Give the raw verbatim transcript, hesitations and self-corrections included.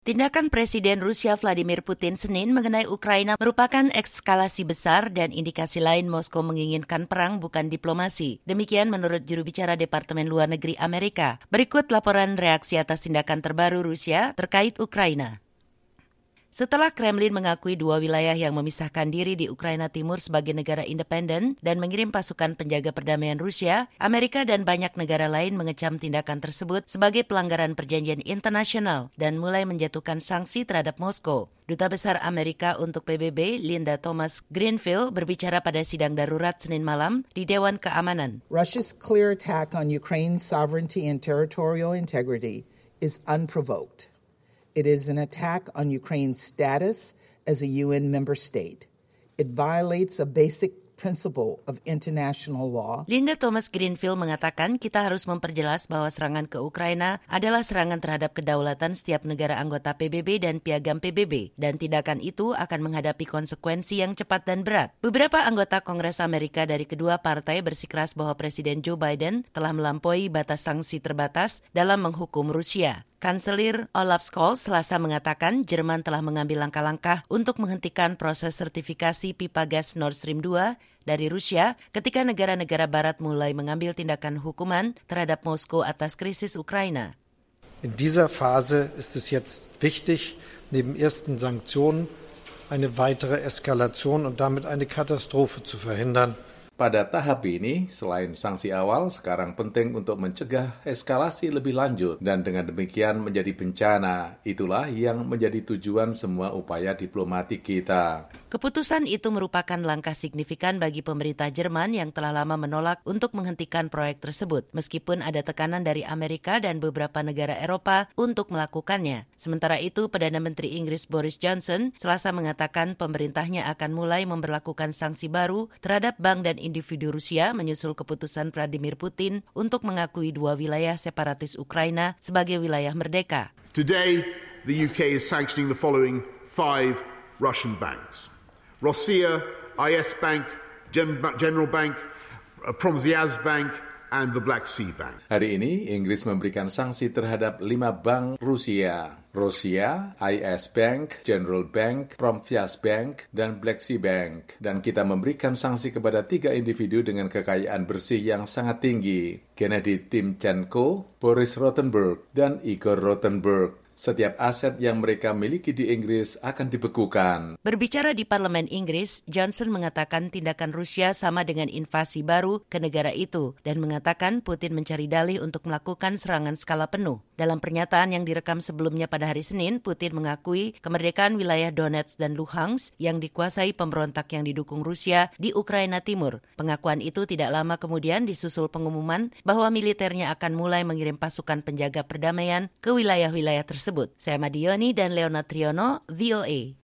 Tindakan Presiden Rusia Vladimir Putin Senin mengenai Ukraina merupakan eskalasi besar dan indikasi lain Moskow menginginkan perang bukan diplomasi. Demikian menurut juru bicara Departemen Luar Negeri Amerika. Berikut laporan reaksi atas tindakan terbaru Rusia terkait Ukraina. Setelah Kremlin mengakui dua wilayah yang memisahkan diri di Ukraina Timur sebagai negara independen dan mengirim pasukan penjaga perdamaian Rusia, Amerika dan banyak negara lain mengecam tindakan tersebut sebagai pelanggaran perjanjian internasional dan mulai menjatuhkan sanksi terhadap Moskow. Duta Besar Amerika untuk P B B, Linda Thomas-Greenfield, berbicara pada sidang darurat Senin malam di Dewan Keamanan. Russia's clear attack on Ukraine's sovereignty and territorial integrity is unprovoked. It is an attack on Ukraine's status as a U N member state. It violates a basic principle of international law. Linda Thomas-Greenfield mengatakan kita harus memperjelas bahwa serangan ke Ukraina adalah serangan terhadap kedaulatan setiap negara anggota P B B dan piagam P B B, dan tindakan itu akan menghadapi konsekuensi yang cepat dan berat. Beberapa anggota Kongres Amerika dari kedua partai bersikeras bahwa Presiden Joe Biden telah melampaui batas sanksi terbatas dalam menghukum Rusia. Kanselir Olaf Scholz Selasa mengatakan Jerman telah mengambil langkah-langkah untuk menghentikan proses sertifikasi pipa gas Nord Stream dua dari Rusia ketika negara-negara barat mulai mengambil tindakan hukuman terhadap Moskow atas krisis Ukraina. In dieser Phase ist es jetzt wichtig, neben ersten Sanktionen eine weitere Eskalation und damit eine Katastrophe zu verhindern. Pada tahap ini, selain sanksi awal, sekarang penting untuk mencegah eskalasi lebih lanjut dan dengan demikian menjadi bencana. Itulah yang menjadi tujuan semua upaya diplomatik kita. Keputusan itu merupakan langkah signifikan bagi pemerintah Jerman yang telah lama menolak untuk menghentikan proyek tersebut, meskipun ada tekanan dari Amerika dan beberapa negara Eropa untuk melakukannya. Sementara itu, Perdana Menteri Inggris Boris Johnson Selasa mengatakan pemerintahnya akan mulai memberlakukan sanksi baru terhadap bank dan individu Rusia menyusul keputusan Vladimir Putin untuk mengakui dua wilayah separatis Ukraina sebagai wilayah merdeka. Today, the U K is sanctioning the following five Russian banks. Rossiya, I S Bank, General Bank, Promzyaz Bank, and the Black Sea Bank. Hari ini, Inggris memberikan sanksi terhadap lima bank Rusia. Rossiya, I S Bank, General Bank, Promzyaz Bank, dan Black Sea Bank. Dan kita memberikan sanksi kepada tiga individu dengan kekayaan bersih yang sangat tinggi. Gennady Timchenko, Boris Rothenberg, dan Igor Rothenberg. Setiap aset yang mereka miliki di Inggris akan dibekukan. Berbicara di Parlemen Inggris, Johnson mengatakan tindakan Rusia sama dengan invasi baru ke negara itu dan mengatakan Putin mencari dalih untuk melakukan serangan skala penuh. Dalam pernyataan yang direkam sebelumnya pada hari Senin, Putin mengakui kemerdekaan wilayah Donetsk dan Luhansk yang dikuasai pemberontak yang didukung Rusia di Ukraina Timur. Pengakuan itu tidak lama kemudian disusul pengumuman bahwa militernya akan mulai mengirim pasukan penjaga perdamaian ke wilayah-wilayah tersebut. Saya Madioni dan Leonard Triono, V O A.